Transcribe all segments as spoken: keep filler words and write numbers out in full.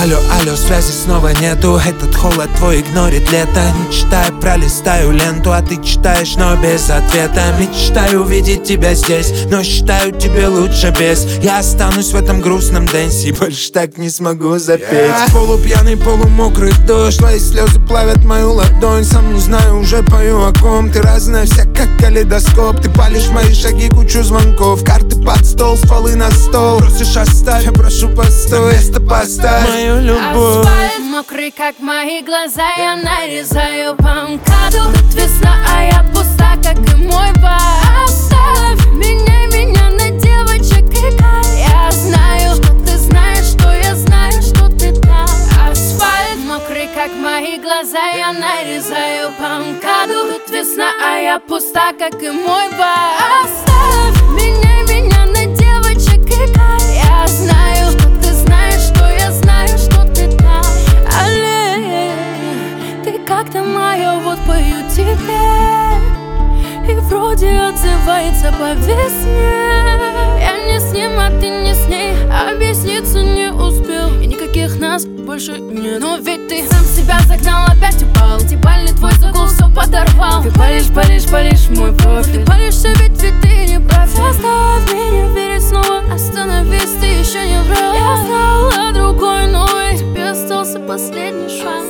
Алло, алло, связи снова нету. Этот холод твой игнорит лето. Не читаю, пролистаю ленту, а ты читаешь, но без ответа. Мечтаю увидеть тебя здесь, но считаю, тебе лучше без. Я останусь в этом грустном дэнсе и больше так не смогу запеть. yeah. Полупьяный, полумокрый дождь, твои слезы плавят мою ладонь. Сам не знаю, уже пою о ком. Ты разная вся, как калейдоскоп. Ты палишь мои шаги, кучу звонков. Карты под стол, стволы на стол. Просишь оставь, я прошу постой. Место поставь мою любовь. Асфальт мокрый, как мои глаза. Я нарезаю по МКАДу. Тут весна, а я пуста, как и мой бар. Оставь меня, меня на девочек и кайф. Я знаю, что ты знаешь, что я знаю, что ты там. Асфальт мокрый, как мои глаза. Я нарезаю по МКАДу. Тут весна, а я пуста, как и мой бар. Оставь меня, меня на девочек и кайф. Я знаю, что ты знаешь, что я знаю, что ты там. Алле, ты как-то моя, вот пою тебе. И вроде отзывается по весне. Я не с ним, а ты не с ней. Объясниться не успел, и никаких нас больше нет. Но ведь ты сам себя загнал, опять упал. Дебальный твой загул все подорвал. Ты палишь, палишь, палишь мой профиль. Ты палишься, ведь, ведь ты не прав. Заставь меня верить снова. Остановись, ты еще не врал. Я знала другой, но и тебе остался последний шанс.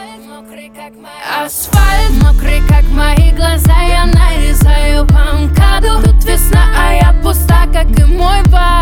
Асфальт мокрый, как мои глаза. Я нарезаю по МКАДу. Тут весна, а я пуста, как и мой бар.